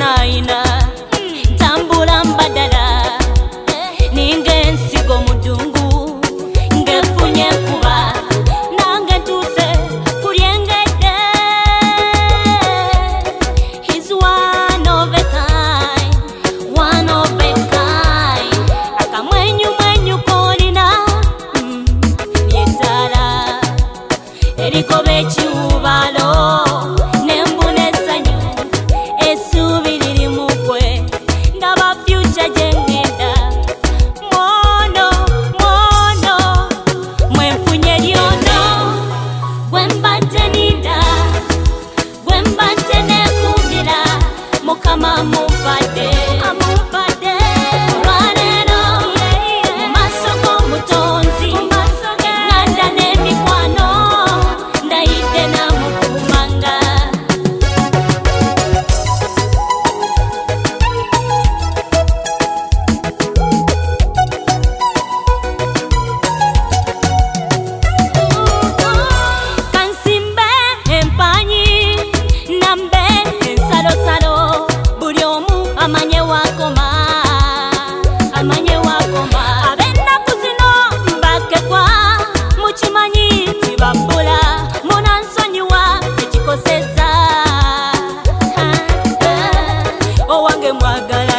naina tambula mbadala ninge nsigo mudungu ngefunye kuba nange tuse kulyengede. He's one of a kind, one of a kind. Akamwenyu mwenyu kolina yetala erikobe chubalo Mukama mufade amufade wanero masoko mutonzi nganda nemikwano ndaite na mukumanga. Kansimbe empanyi nambe salo amanye wakoma abenda kuzino mbakekwa muchimanyi tibabula munansonyiwa ekikoseza owange mwagala